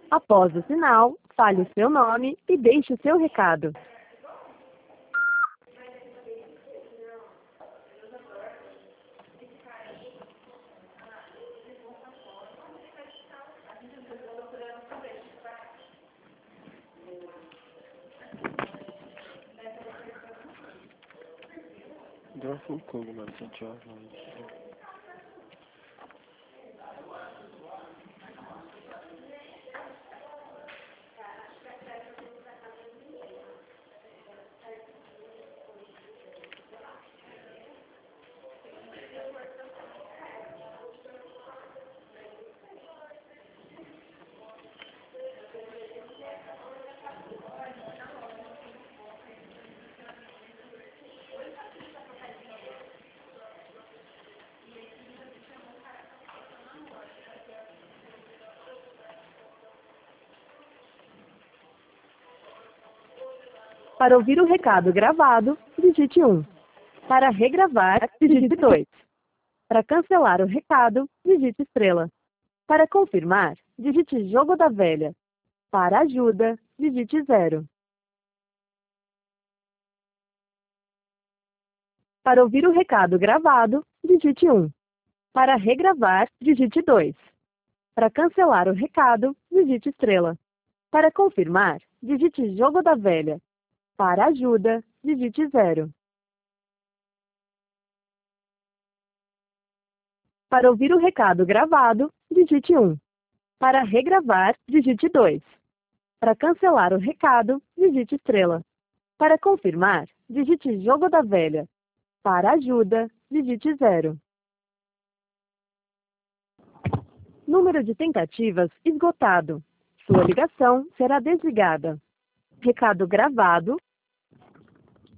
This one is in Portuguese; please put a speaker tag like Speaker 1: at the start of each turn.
Speaker 1: Após o sinal, fale o seu nome e deixe o seu recado.
Speaker 2: Deu um Kong, mano, 7 horas, mano.
Speaker 1: Para ouvir o recado gravado, digite 1. Para regravar, digite 2. Para cancelar o recado, digite estrela. Para confirmar, digite jogo da velha. Para ajuda, digite 0. Para ouvir o recado gravado, digite 1. Para regravar, digite 2. Para cancelar o recado, digite estrela. Para confirmar, digite jogo da velha. Para ajuda, digite 0. Para ouvir o recado gravado, digite 1. Para regravar, digite 2. Para cancelar o recado, digite estrela. Para confirmar, digite jogo da velha. Para ajuda, digite 0. Número de tentativas esgotado. Sua ligação será desligada. Recado gravado